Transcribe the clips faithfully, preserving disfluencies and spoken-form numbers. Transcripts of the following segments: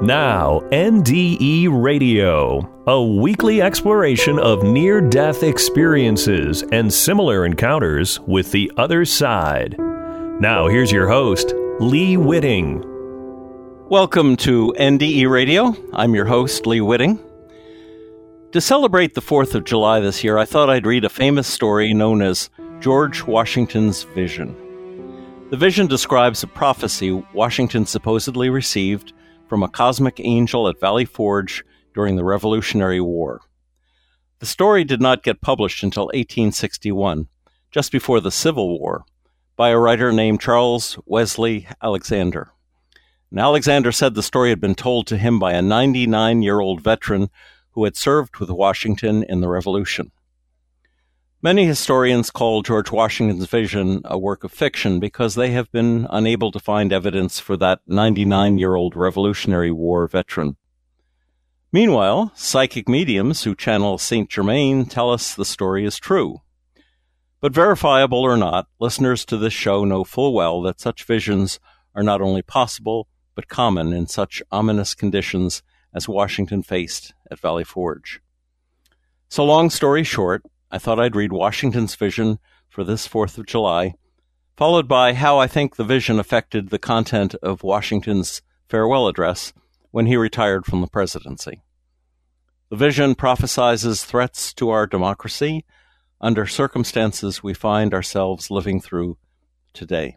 Now, N D E Radio, a weekly exploration of near-death experiences and similar encounters with the other side. Now, here's your host, Lee Whitting. Welcome to N D E Radio. I'm your host, Lee Whitting. To celebrate the fourth of July this year, I thought I'd read a famous story known as George Washington's Vision. The vision describes a prophecy Washington supposedly received from a cosmic angel at Valley Forge during the Revolutionary War. The story did not get published until eighteen sixty-one, just before the Civil War, by a writer named Charles Wesley Alexander. And Alexander said the story had been told to him by a ninety-nine-year-old veteran who had served with Washington in the Revolution. Many historians call George Washington's Vision a work of fiction because they have been unable to find evidence for that ninety-nine-year-old Revolutionary War veteran. Meanwhile, psychic mediums who channel Saint Germain tell us the story is true. But verifiable or not, listeners to this show know full well that such visions are not only possible, but common in such ominous conditions as Washington faced at Valley Forge. So long story short, I thought I'd read Washington's Vision for this fourth of July, followed by how I think the vision affected the content of Washington's farewell address when he retired from the presidency. The vision prophesizes threats to our democracy under circumstances we find ourselves living through today.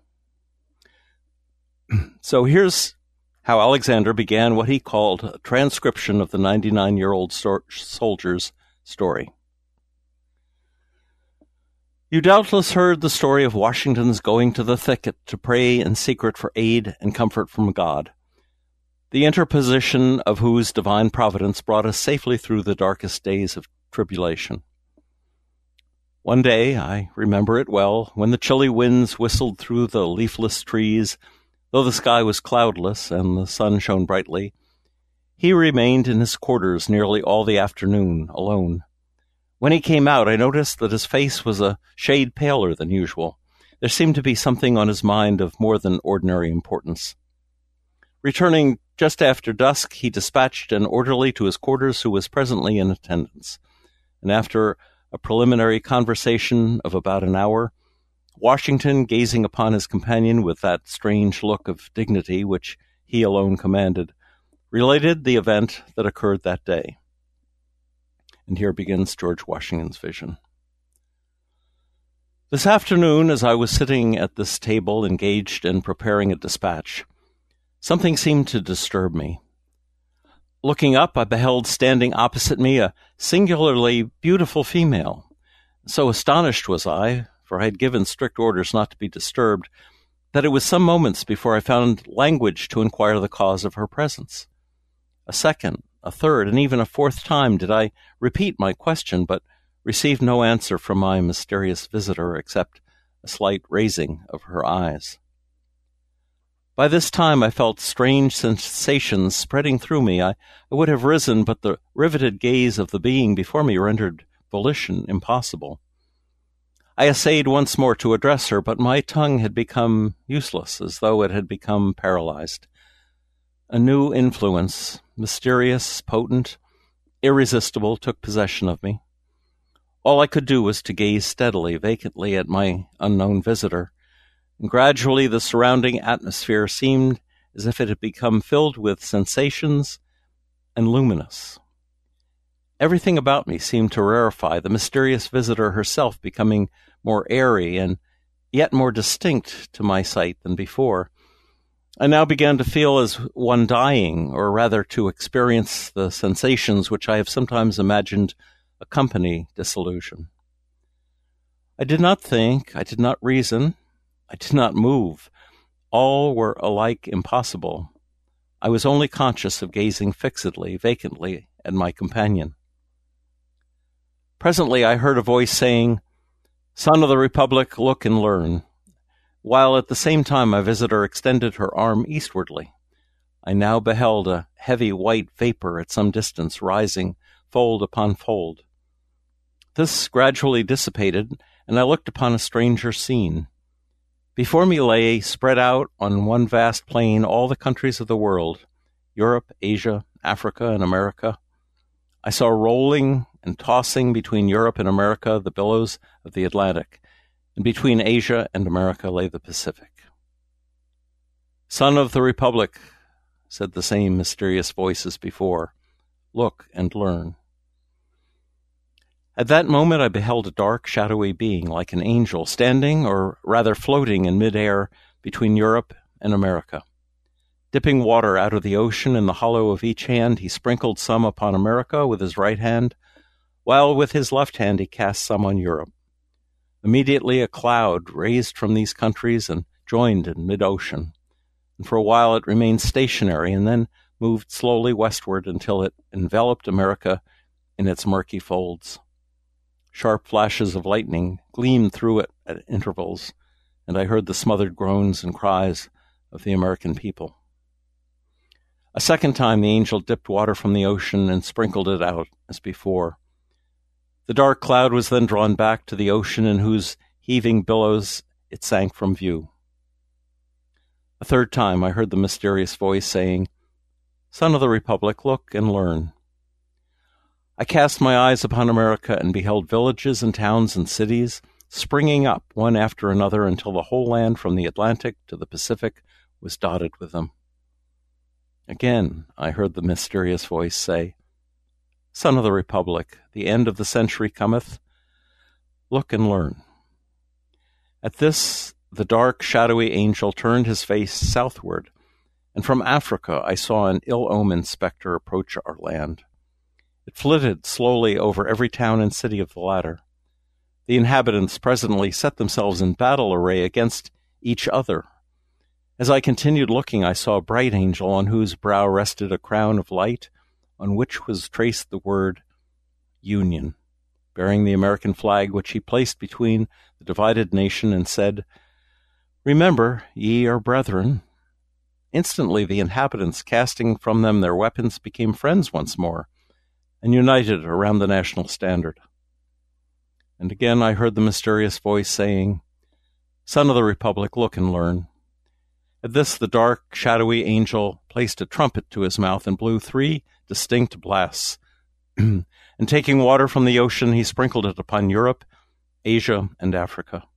So here's how Alexander began what he called a transcription of the ninety-nine-year-old so- soldier's story. You doubtless heard the story of Washington's going to the thicket to pray in secret for aid and comfort from God, the interposition of whose divine providence brought us safely through the darkest days of tribulation. One day, I remember it well, when the chilly winds whistled through the leafless trees, though the sky was cloudless and the sun shone brightly, he remained in his quarters nearly all the afternoon, alone. When he came out, I noticed that his face was a shade paler than usual. There seemed to be something on his mind of more than ordinary importance. Returning just after dusk, he dispatched an orderly to his quarters who was presently in attendance, and after a preliminary conversation of about an hour, Washington, gazing upon his companion with that strange look of dignity which he alone commanded, related the event that occurred that day. And here begins George Washington's vision. This afternoon, as I was sitting at this table engaged in preparing a dispatch, something seemed to disturb me. Looking up, I beheld standing opposite me a singularly beautiful female. So astonished was I, for I had given strict orders not to be disturbed, that it was some moments before I found language to inquire the cause of her presence. A second, a third, and even a fourth time did I repeat my question, but received no answer from my mysterious visitor except a slight raising of her eyes. By this time I felt strange sensations spreading through me. I, I would have risen, but the riveted gaze of the being before me rendered volition impossible. I essayed once more to address her, but my tongue had become useless, as though it had become paralyzed. A new influence, mysterious, potent, irresistible, took possession of me. All I could do was to gaze steadily, vacantly at my unknown visitor, and gradually the surrounding atmosphere seemed as if it had become filled with sensations and luminous. Everything about me seemed to rarefy, the mysterious visitor herself becoming more airy and yet more distinct to my sight than before. I now began to feel as one dying, or rather to experience the sensations which I have sometimes imagined accompany dissolution. I did not think, I did not reason, I did not move. All were alike impossible. I was only conscious of gazing fixedly, vacantly at my companion. Presently I heard a voice saying, "Son of the Republic, look and learn," while at the same time my visitor extended her arm eastwardly. I now beheld a heavy white vapor at some distance rising fold upon fold. This gradually dissipated, and I looked upon a stranger scene. Before me lay, spread out on one vast plain, all the countries of the world, Europe, Asia, Africa, and America. I saw rolling and tossing between Europe and America the billows of the Atlantic, and between Asia and America lay the Pacific. "Son of the Republic," said the same mysterious voice as before, "look and learn." At that moment I beheld a dark, shadowy being, like an angel, standing, or rather floating in mid-air between Europe and America. Dipping water out of the ocean in the hollow of each hand, he sprinkled some upon America with his right hand, while with his left hand he cast some on Europe. Immediately a cloud raised from these countries and joined in mid-ocean, and for a while it remained stationary and then moved slowly westward until it enveloped America in its murky folds. Sharp flashes of lightning gleamed through it at intervals, and I heard the smothered groans and cries of the American people. A second time the angel dipped water from the ocean and sprinkled it out as before. The dark cloud was then drawn back to the ocean, in whose heaving billows it sank from view. A third time I heard the mysterious voice saying, "Son of the Republic, look and learn." I cast my eyes upon America and beheld villages and towns and cities springing up one after another until the whole land from the Atlantic to the Pacific was dotted with them. Again I heard the mysterious voice say, "Son of the Republic, the end of the century cometh. Look and learn." At this the dark, shadowy angel turned his face southward, and from Africa I saw an ill-omened spectre approach our land. It flitted slowly over every town and city of the latter. The inhabitants presently set themselves in battle array against each other. As I continued looking, I saw a bright angel on whose brow rested a crown of light, on which was traced the word Union, bearing the American flag, which he placed between the divided nation and said, "Remember, ye are brethren." Instantly the inhabitants, casting from them their weapons, became friends once more, and united around the national standard. And again I heard the mysterious voice saying, "Son of the Republic, look and learn." At this the dark, shadowy angel placed a trumpet to his mouth and blew three distinct blasts, and taking water from the ocean, he sprinkled it upon Europe, Asia, and Africa.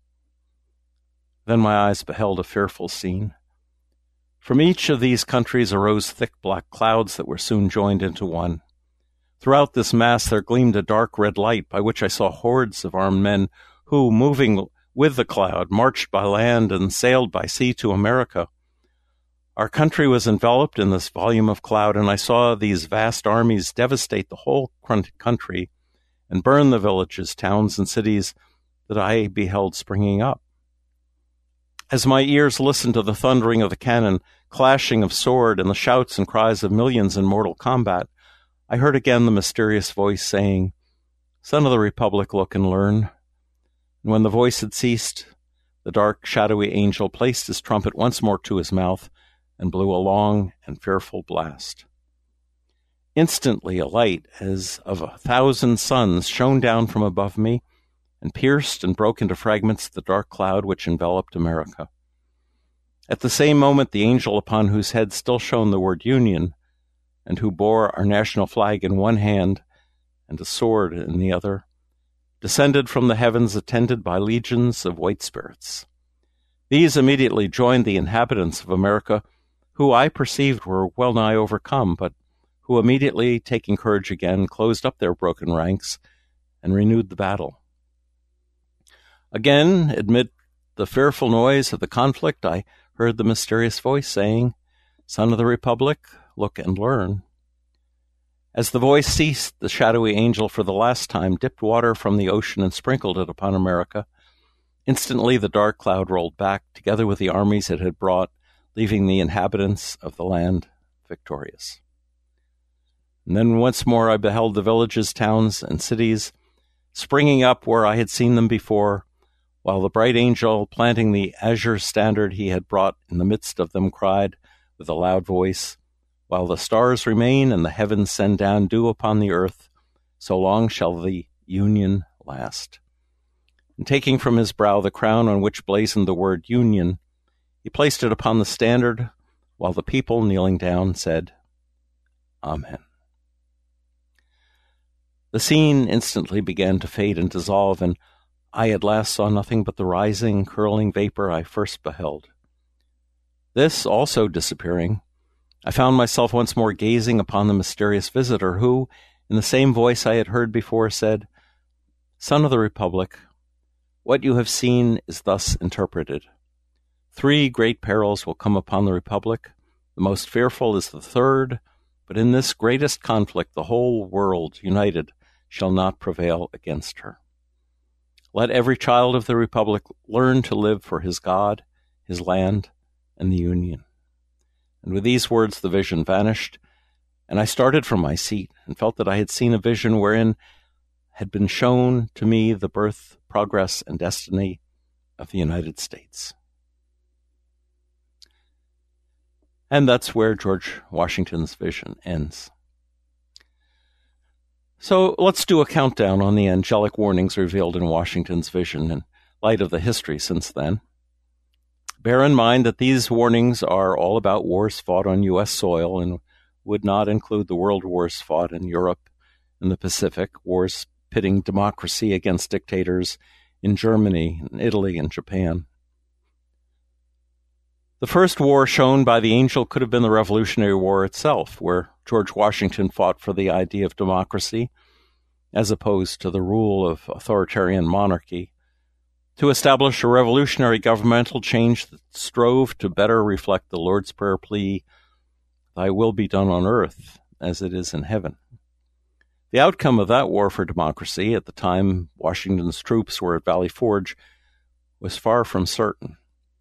Then my eyes beheld a fearful scene. From each of these countries arose thick black clouds that were soon joined into one. Throughout this mass there gleamed a dark red light, by which I saw hordes of armed men who, moving with the cloud, marched by land and sailed by sea to America. Our country was enveloped in this volume of cloud, and I saw these vast armies devastate the whole country and burn the villages, towns, and cities that I beheld springing up. As my ears listened to the thundering of the cannon, clashing of sword, and the shouts and cries of millions in mortal combat, I heard again the mysterious voice saying, "Son of the Republic, look and learn." And when the voice had ceased, the dark, shadowy angel placed his trumpet once more to his mouth and blew a long and fearful blast. Instantly a light as of a thousand suns shone down from above me and pierced and broke into fragments the dark cloud which enveloped America. At the same moment the angel upon whose head still shone the word Union, and who bore our national flag in one hand and a sword in the other, descended from the heavens attended by legions of white spirits. These immediately joined the inhabitants of America, who I perceived were well nigh overcome, but who immediately, taking courage again, closed up their broken ranks and renewed the battle. Again, amid the fearful noise of the conflict, I heard the mysterious voice saying, "Son of the Republic, look and learn." As the voice ceased, the shadowy angel for the last time dipped water from the ocean and sprinkled it upon America. Instantly the dark cloud rolled back, together with the armies it had brought, leaving the inhabitants of the land victorious. And then once more I beheld the villages, towns, and cities springing up where I had seen them before, while the bright angel, planting the azure standard he had brought in the midst of them, cried with a loud voice, "While the stars remain and the heavens send down dew upon the earth, so long shall the Union last." And taking from his brow the crown on which blazoned the word Union, he placed it upon the standard, while the people, kneeling down, said, Amen. The scene instantly began to fade and dissolve, and I at last saw nothing but the rising, curling vapor I first beheld. This also disappearing, I found myself once more gazing upon the mysterious visitor who, in the same voice I had heard before, said, "Son of the Republic, what you have seen is thus interpreted. Three great perils will come upon the Republic. The most fearful is the third, but in this greatest conflict the whole world united shall not prevail against her. Let every child of the Republic learn to live for his God, his land, and the Union." And with these words the vision vanished, and I started from my seat and felt that I had seen a vision wherein had been shown to me the birth, progress, and destiny of the United States. And that's where George Washington's vision ends. So let's do a countdown on the angelic warnings revealed in Washington's vision in light of the history since then. Bear in mind that these warnings are all about wars fought on U S soil and would not include the world wars fought in Europe and the Pacific, wars pitting democracy against dictators in Germany, and Italy, and Japan. The first war shown by the angel could have been the Revolutionary War itself, where George Washington fought for the idea of democracy, as opposed to the rule of authoritarian monarchy, to establish a revolutionary governmental change that strove to better reflect the Lord's Prayer plea, "Thy will be done on earth as it is in heaven." The outcome of that war for democracy, at the time Washington's troops were at Valley Forge, was far from certain.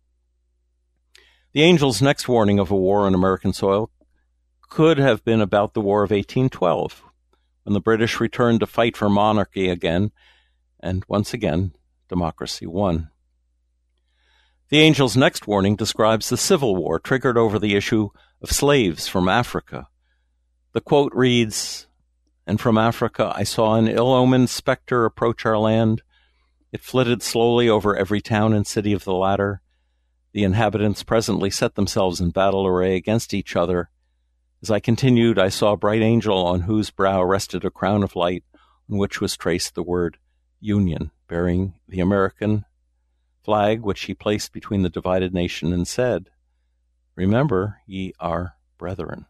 The angel's next warning of a war on American soil could have been about the War of eighteen twelve, when the British returned to fight for monarchy again, and once again, democracy won. The angel's next warning describes the Civil War triggered over the issue of slaves from Africa. The quote reads, "And from Africa I saw an ill-omened specter approach our land. It flitted slowly over every town and city of the latter. The inhabitants presently set themselves in battle array against each other. As I continued, I saw a bright angel on whose brow rested a crown of light, on which was traced the word Union, bearing the American flag, which he placed between the divided nation, and said, 'Remember, ye are brethren.'"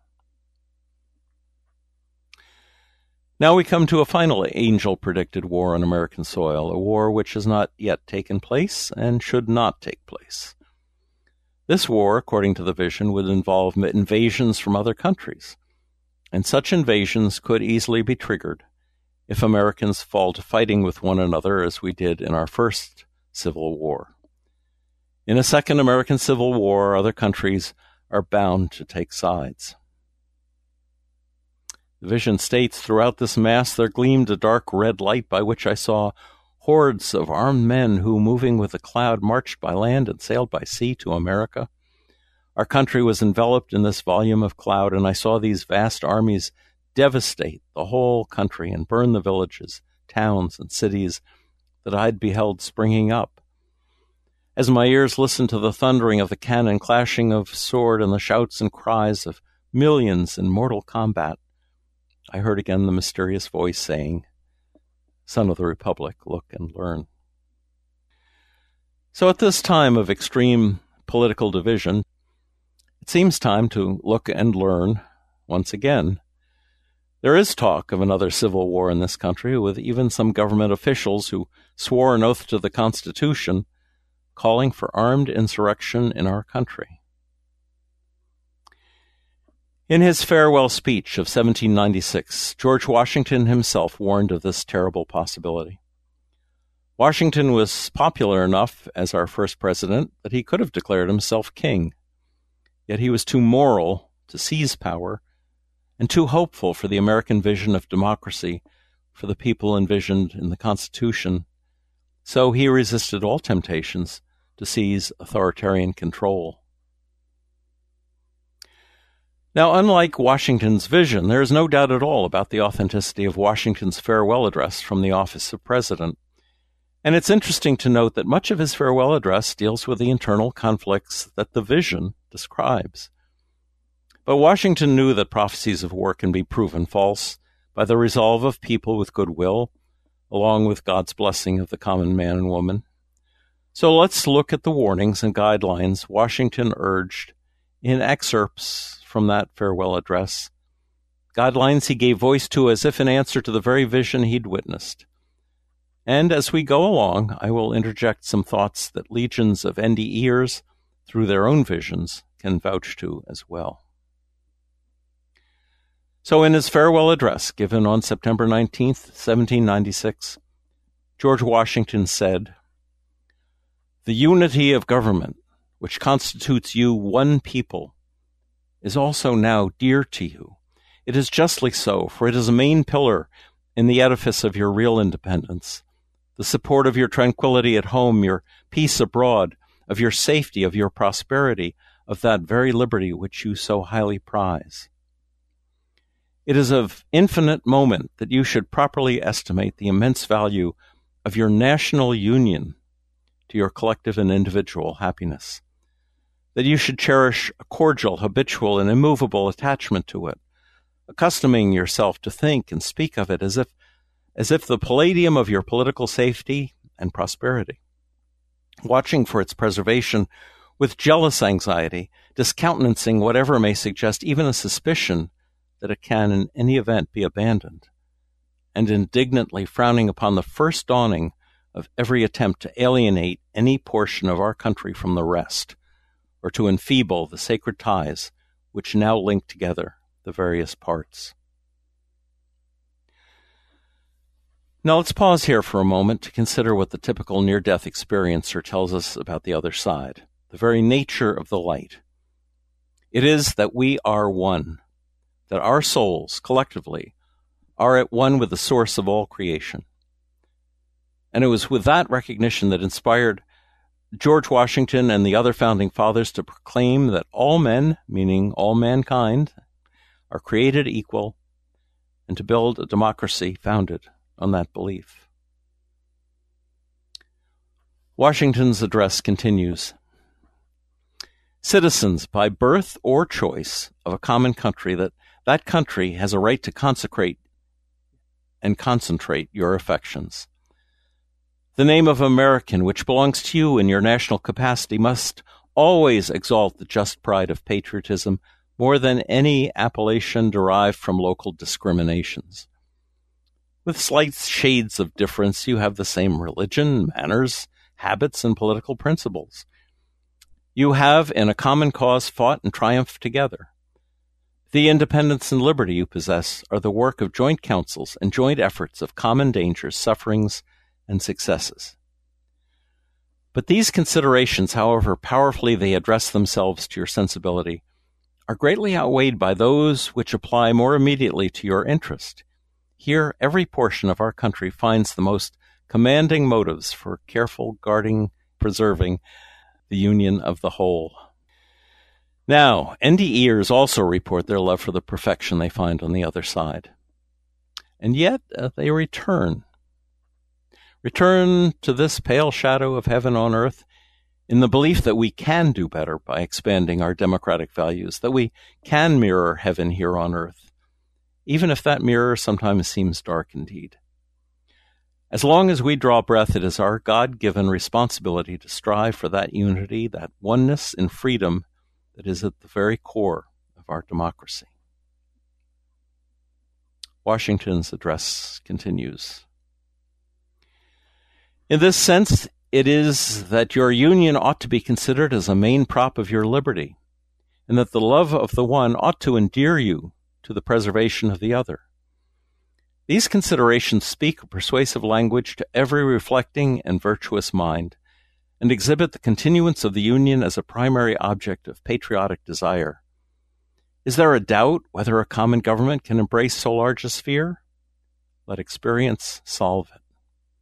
Now we come to a final angel-predicted war on American soil, a war which has not yet taken place and should not take place. This war, according to the vision, would involve invasions from other countries, and such invasions could easily be triggered if Americans fall to fighting with one another as we did in our first Civil War. In a second American Civil War, other countries are bound to take sides. The vision states, "Throughout this mass there gleamed a dark red light by which I saw hordes of armed men who, moving with a cloud, marched by land and sailed by sea to America. Our country was enveloped in this volume of cloud, and I saw these vast armies devastate the whole country and burn the villages, towns, and cities that I had beheld springing up. As my ears listened to the thundering of the cannon, clashing of sword, and the shouts and cries of millions in mortal combat, I heard again the mysterious voice saying, 'Son of the Republic, look and learn.'" So at this time of extreme political division, it seems time to look and learn once again. There is talk of another civil war in this country, with even some government officials who swore an oath to the Constitution calling for armed insurrection in our country. In his farewell speech of seventeen ninety-six, George Washington himself warned of this terrible possibility. Washington was popular enough as our first president that he could have declared himself king, yet he was too moral to seize power and too hopeful for the American vision of democracy for the people envisioned in the Constitution, so he resisted all temptations to seize authoritarian control. Now, unlike Washington's vision, there is no doubt at all about the authenticity of Washington's farewell address from the office of president. And it's interesting to note that much of his farewell address deals with the internal conflicts that the vision describes. But Washington knew that prophecies of war can be proven false by the resolve of people with goodwill, along with God's blessing of the common man and woman. So let's look at the warnings and guidelines Washington urged in excerpts from that farewell address, guidelines he gave voice to as if in answer to the very vision he'd witnessed. And as we go along, I will interject some thoughts that legions of N D Eers, through their own visions, can vouch to as well. So in his farewell address given on September nineteenth, seventeen ninety-six, George Washington said, "The unity of government, which constitutes you one people, is also now dear to you. It is justly so, for it is a main pillar in the edifice of your real independence, the support of your tranquility at home, your peace abroad, of your safety, of your prosperity, of that very liberty which you so highly prize. It is of infinite moment that you should properly estimate the immense value of your national union to your collective and individual happiness, that you should cherish a cordial, habitual, and immovable attachment to it, accustoming yourself to think and speak of it as if as if the palladium of your political safety and prosperity, watching for its preservation with jealous anxiety, discountenancing whatever may suggest even a suspicion that it can in any event be abandoned, and indignantly frowning upon the first dawning of every attempt to alienate any portion of our country from the rest, or to enfeeble the sacred ties which now link together the various parts." Now let's pause here for a moment to consider what the typical near-death experiencer tells us about the other side, the very nature of the light. It is that we are one, that our souls, collectively, are at one with the source of all creation. And it was with that recognition that inspired George Washington and the other founding fathers to proclaim that all men, meaning all mankind, are created equal, and to build a democracy founded on that belief. Washington's address continues, "Citizens by birth or choice of a common country, that that country has a right to consecrate and concentrate your affections. The name of American, which belongs to you in your national capacity, must always exalt the just pride of patriotism more than any appellation derived from local discriminations. With slight shades of difference, you have the same religion, manners, habits, and political principles. You have, in a common cause, fought and triumphed together. The independence and liberty you possess are the work of joint councils and joint efforts of common dangers, sufferings, and successes. But these considerations, however powerfully they address themselves to your sensibility, are greatly outweighed by those which apply more immediately to your interest. Here, every portion of our country finds the most commanding motives for careful guarding, preserving the union of the whole." Now, N D Eers also report their love for the perfection they find on the other side. And yet uh, they return. Return to this pale shadow of heaven on earth in the belief that we can do better by expanding our democratic values, that we can mirror heaven here on earth, even if that mirror sometimes seems dark indeed. As long as we draw breath, it is our God-given responsibility to strive for that unity, that oneness and freedom that is at the very core of our democracy. Washington's address continues. "In this sense, it is that your union ought to be considered as a main prop of your liberty, and that the love of the one ought to endear you to the preservation of the other. These considerations speak a persuasive language to every reflecting and virtuous mind, and exhibit the continuance of the Union as a primary object of patriotic desire. Is there a doubt whether a common government can embrace so large a sphere? Let experience solve it.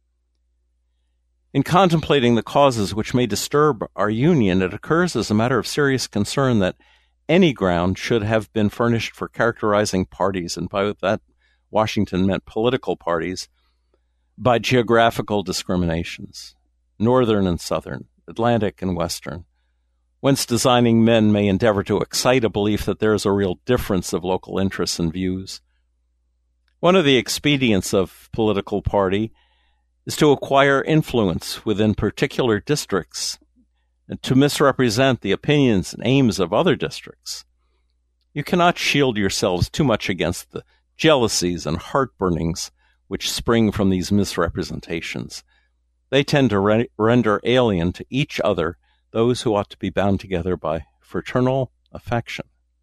In contemplating the causes which may disturb our Union, it occurs as a matter of serious concern that any ground should have been furnished for characterizing parties, and by that Washington meant political parties, by geographical discriminations, northern and southern, Atlantic and western, whence designing men may endeavor to excite a belief that there is a real difference of local interests and views. One of the expedients of political party is to acquire influence within particular districts and to misrepresent the opinions and aims of other districts. You cannot shield yourselves too much against the jealousies and heartburnings which spring from these misrepresentations. They tend to re- render alien to each other those who ought to be bound together by fraternal affection.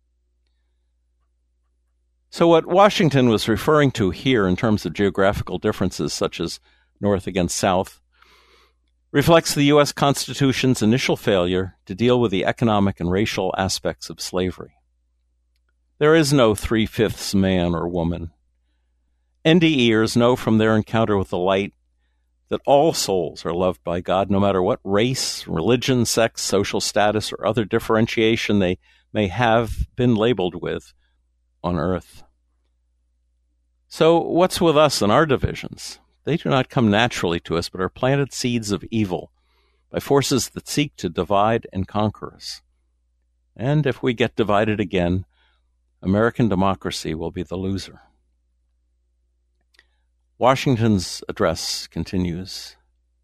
So what Washington was referring to here in terms of geographical differences such as North against South reflects the U S Constitution's initial failure to deal with the economic and racial aspects of slavery. There is no three-fifths man or woman. N D Eers know from their encounter with the light that all souls are loved by God, no matter what race, religion, sex, social status, or other differentiation they may have been labeled with on earth. So what's with us and our divisions? They do not come naturally to us, but are planted seeds of evil by forces that seek to divide and conquer us. And if we get divided again, American democracy will be the loser. Washington's address continues.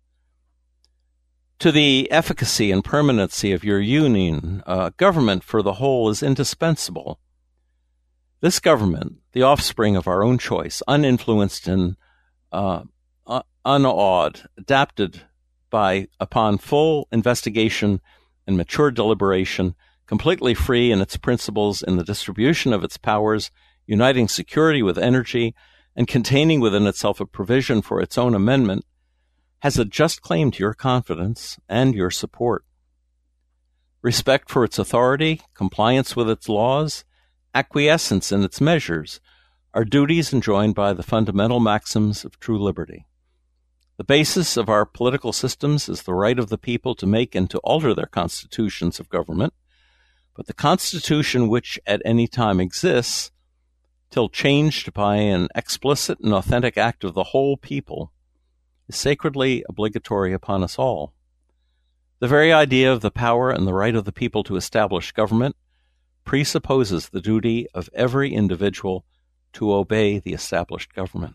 To the efficacy and permanency of your union, uh, government for the whole is indispensable. This government, the offspring of our own choice, uninfluenced and uh, uh, unawed, adapted by upon full investigation and mature deliberation, completely free in its principles in the distribution of its powers, uniting security with energy, and containing within itself a provision for its own amendment, has a just claim to your confidence and your support. Respect for its authority, compliance with its laws, acquiescence in its measures are duties enjoined by the fundamental maxims of true liberty. The basis of our political systems is the right of the people to make and to alter their constitutions of government, but the Constitution which at any time exists, till changed by an explicit and authentic act of the whole people, is sacredly obligatory upon us all. The very idea of the power and the right of the people to establish government presupposes the duty of every individual to obey the established government.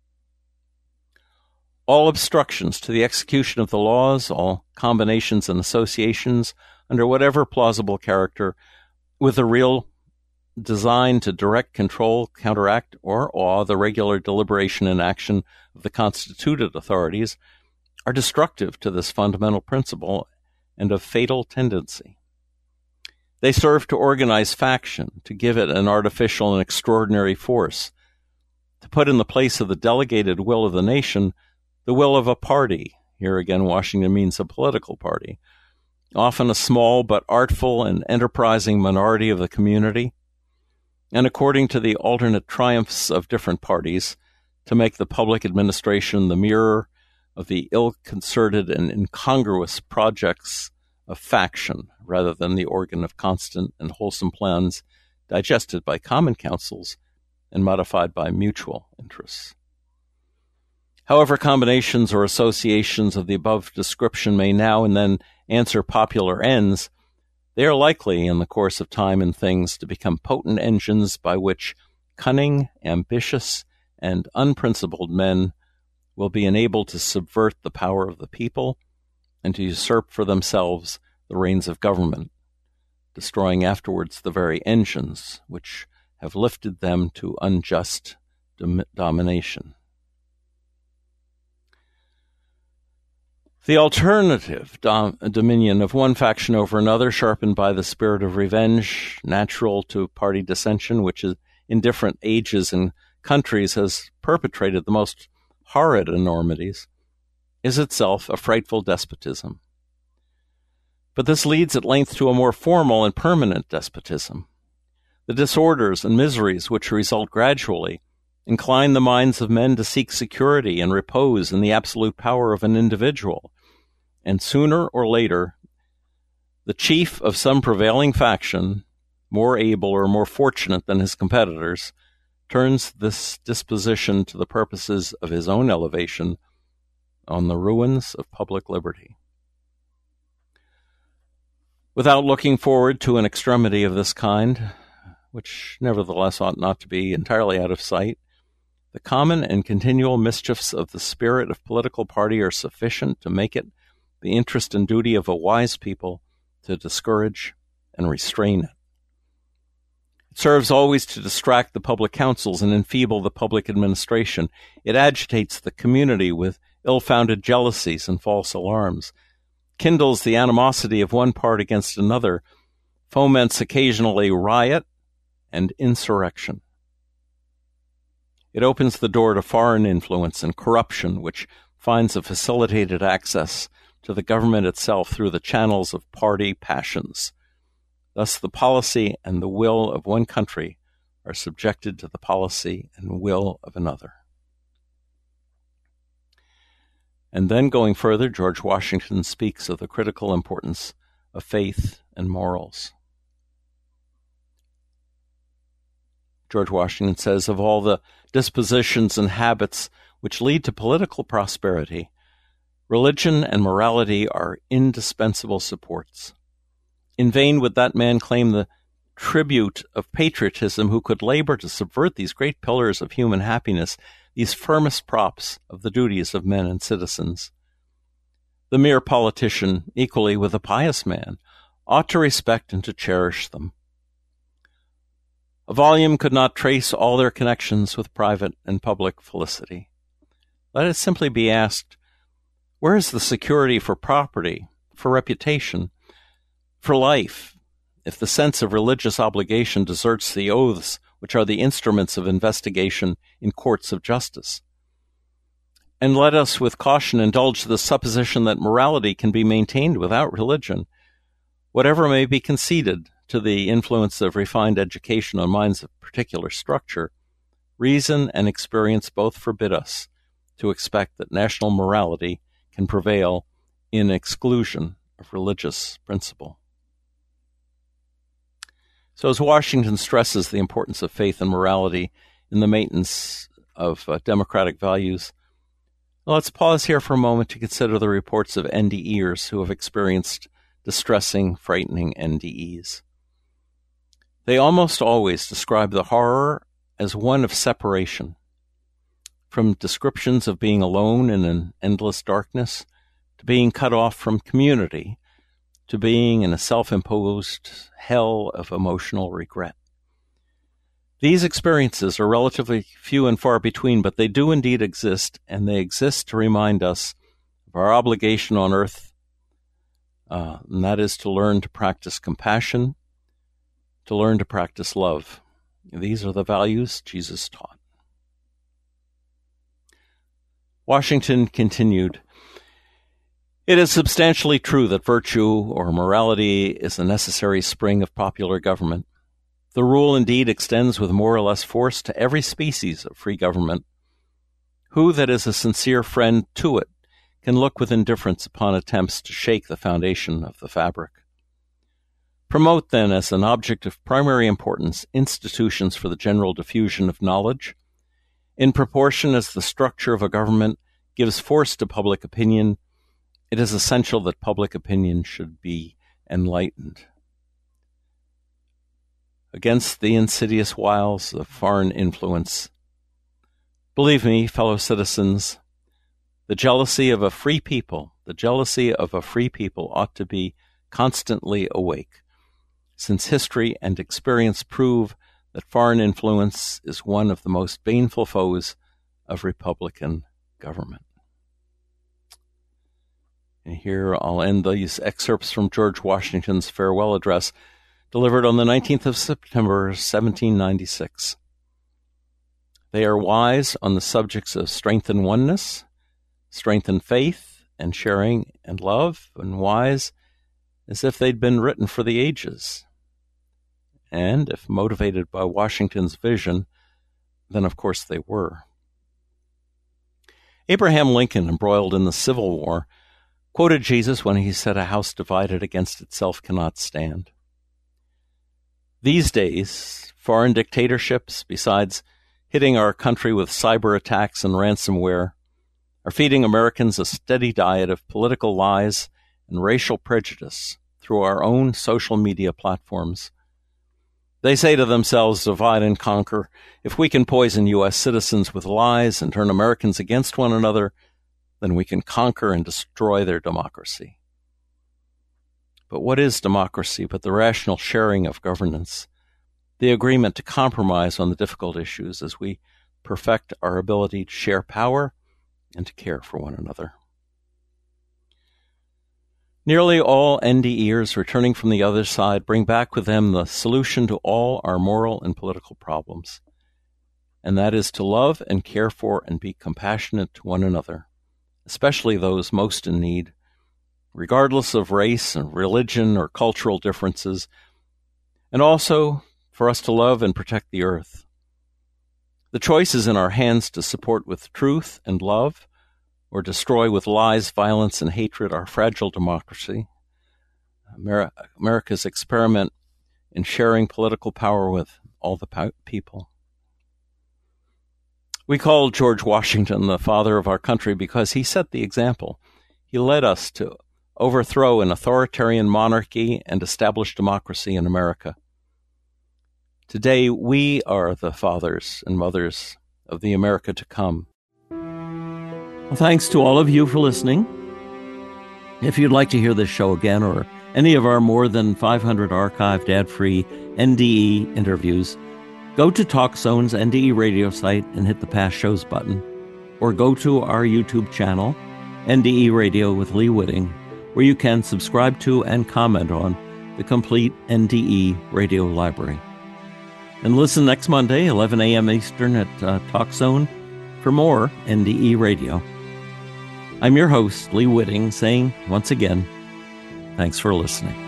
All obstructions to the execution of the laws, all combinations and associations under whatever plausible character, with a real design to direct, control, counteract, or awe the regular deliberation and action of the constituted authorities, are destructive to this fundamental principle and of fatal tendency. They serve to organize faction, to give it an artificial and extraordinary force, to put in the place of the delegated will of the nation the will of a party. Here again, Washington means a political party, often a small but artful and enterprising minority of the community, and according to the alternate triumphs of different parties, to make the public administration the mirror of the ill-concerted and incongruous projects of faction, rather than the organ of constant and wholesome plans digested by common councils and modified by mutual interests. However, combinations or associations of the above description may now and then answer popular ends, they are likely, in the course of time and things, to become potent engines by which cunning, ambitious, and unprincipled men will be enabled to subvert the power of the people and to usurp for themselves the reins of government, destroying afterwards the very engines which have lifted them to unjust dom- domination. The alternative dom- dominion of one faction over another, sharpened by the spirit of revenge, natural to party dissension, which is in different ages and countries has perpetrated the most horrid enormities, is itself a frightful despotism. But this leads at length to a more formal and permanent despotism. The disorders and miseries which result gradually incline the minds of men to seek security and repose in the absolute power of an individual, and sooner or later, the chief of some prevailing faction, more able or more fortunate than his competitors, turns this disposition to the purposes of his own elevation on the ruins of public liberty. Without looking forward to an extremity of this kind, which nevertheless ought not to be entirely out of sight, the common and continual mischiefs of the spirit of political party are sufficient to make it the interest and duty of a wise people to discourage and restrain it. It serves always to distract the public councils and enfeeble the public administration. It agitates the community with ill-founded jealousies and false alarms, kindles the animosity of one part against another, foments occasionally riot and insurrection. It opens the door to foreign influence and corruption, which finds a facilitated access to the government itself through the channels of party passions. Thus, the policy and the will of one country are subjected to the policy and will of another. And then, going further, George Washington speaks of the critical importance of faith and morals. George Washington says, of all the dispositions and habits which lead to political prosperity, religion and morality are indispensable supports. In vain would that man claim the tribute of patriotism who could labor to subvert these great pillars of human happiness, these firmest props of the duties of men and citizens. The mere politician, equally with the pious man, ought to respect and to cherish them. A volume could not trace all their connections with private and public felicity. Let it simply be asked, where is the security for property, for reputation, for life, if the sense of religious obligation deserts the oaths which are the instruments of investigation in courts of justice? And let us with caution indulge the supposition that morality can be maintained without religion. Whatever may be conceded to the influence of refined education on minds of particular structure, reason and experience both forbid us to expect that national morality can prevail in exclusion of religious principle. So as Washington stresses the importance of faith and morality in the maintenance of uh, democratic values, let's pause here for a moment to consider the reports of N D Ers who have experienced distressing, frightening N D Es. They almost always describe the horror as one of separation, from descriptions of being alone in an endless darkness, to being cut off from community, to being in a self-imposed hell of emotional regret. These experiences are relatively few and far between, but they do indeed exist, and they exist to remind us of our obligation on earth, uh, and that is to learn to practice compassion, to learn to practice love. These are the values Jesus taught. Washington continued, "It is substantially true that virtue or morality is a necessary spring of popular government. The rule indeed extends with more or less force to every species of free government. Who that is a sincere friend to it can look with indifference upon attempts to shake the foundation of the fabric? Promote, then, as an object of primary importance, institutions for the general diffusion of knowledge. In proportion as the structure of a government gives force to public opinion, it is essential that public opinion should be enlightened. Against the insidious wiles of foreign influence, believe me, fellow citizens, the jealousy of a free people, the jealousy of a free people ought to be constantly awake, since history and experience prove that foreign influence is one of the most baneful foes of Republican government." And here I'll end these excerpts from George Washington's farewell address, delivered on the nineteenth of September, seventeen ninety-six. They are wise on the subjects of strength and oneness, strength and faith, and sharing and love, and wise as if they'd been written for the ages. And if motivated by Washington's vision, then of course they were. Abraham Lincoln, embroiled in the Civil War, quoted Jesus when he said, "A house divided against itself cannot stand." These days, foreign dictatorships, besides hitting our country with cyber attacks and ransomware, are feeding Americans a steady diet of political lies and racial prejudice through our own social media platforms. They say to themselves, divide and conquer. If we can poison U S citizens with lies and turn Americans against one another, then we can conquer and destroy their democracy. But what is democracy but the rational sharing of governance, the agreement to compromise on the difficult issues as we perfect our ability to share power and to care for one another? Nearly all N D Eers returning from the other side bring back with them the solution to all our moral and political problems, and that is to love and care for and be compassionate to one another, especially those most in need, regardless of race and religion or cultural differences, and also for us to love and protect the earth. The choice is in our hands to support with truth and love, or destroy with lies, violence, and hatred our fragile democracy, Amer- America's experiment in sharing political power with all the po- people. We call George Washington the father of our country because he set the example. He led us to overthrow an authoritarian monarchy and establish democracy in America. Today, we are the fathers and mothers of the America to come. Well, thanks to all of you for listening. If you'd like to hear this show again or any of our more than five hundred archived ad-free N D E interviews, go to TalkZone's N D E radio site and hit the Past Shows button, or go to our YouTube channel, N D E Radio with Lee Witting, where you can subscribe to and comment on the complete N D E radio library. And listen next Monday, eleven a.m. Eastern at uh, TalkZone for more N D E Radio. I'm your host, Lee Witting, saying once again, thanks for listening.